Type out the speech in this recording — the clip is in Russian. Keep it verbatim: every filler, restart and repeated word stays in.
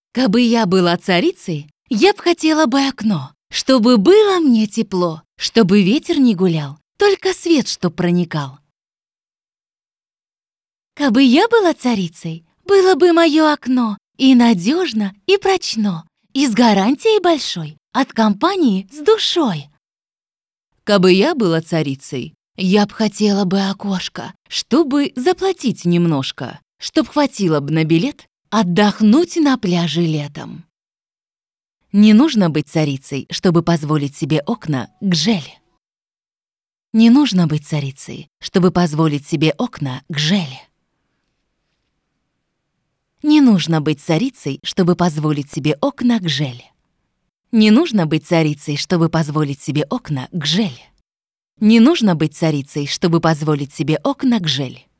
Кабы я была царицей, я б хотела бы окно, чтобы было мне тепло, чтобы ветер не гулял, только свет чтоб проникал. Кабы я была царицей, было бы мое окно и надежно, и прочно, и с гарантией большой, от компании с душой. Кабы я была царицей, я б хотела бы окошко, чтобы заплатить немножко, чтоб хватило бы на билет отдохнуть на пляже летом. Не нужно быть царицей, чтобы позволить себе окна к Гжель. Не нужно быть царицей, чтобы позволить себе окна к Гжель. Не нужно быть царицей, чтобы позволить себе окна к Гжель. Не нужно быть царицей, чтобы позволить себе окна к Гжель. Не нужно быть царицей, чтобы позволить себе окна к Гжель.